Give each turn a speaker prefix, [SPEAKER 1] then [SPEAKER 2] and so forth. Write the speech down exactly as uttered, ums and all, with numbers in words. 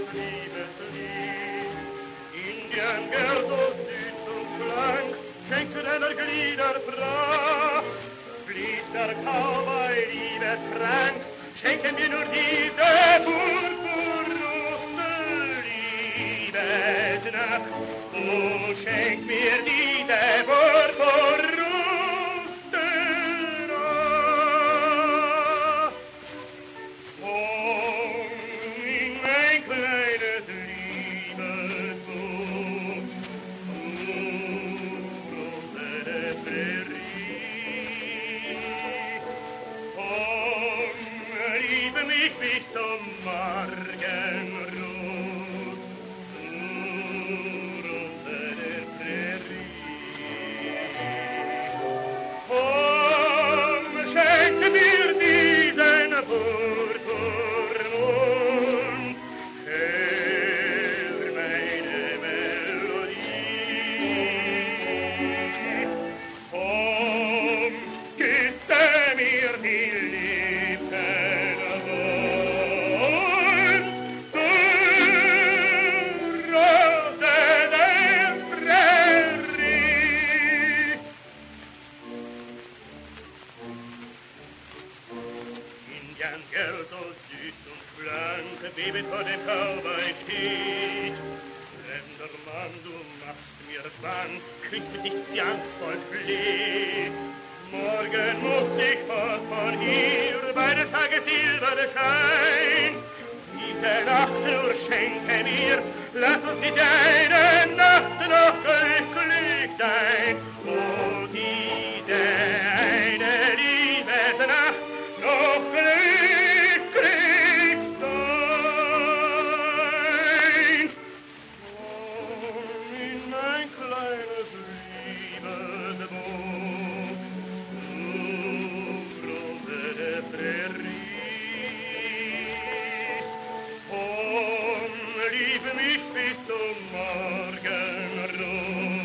[SPEAKER 1] Liebeslied. Indiengeld so süß und blank, schenkte deiner Glieder Pracht. Fließt der Cowboy liebeskrank, schenken wir nur diese purpurrote Liebesnacht. Oh, schenk mir diese purpurrote Nacht. Komm in mein kleines Liebesboot, unsere Prärie. Komm, liebe mich bis zum Morgenrot, nur unsere Prärie. Komm, schenke mir diesen Purpurmond, hör meine Melodie. Komm, küsse mir die Lippen wund, du Rose der Prärie. Indiengeld so süß und blank, bebet vor dem Cowboy steht. Fremder Mann, du machst mir bang, kriegst mit dich die Angst voll fleht. Morgen muss ich fort von hier, bei des Tages silberner Schein. Diese Nacht nur schenke mir, lass uns nicht eine Nacht noch glücklich sein. Oh, diese eine Liebesnacht noch glücklich sein. Komm in mein kleines Liebesboot, du Rose der Prärie. Komm, liebe mich bis zum Morgenrot.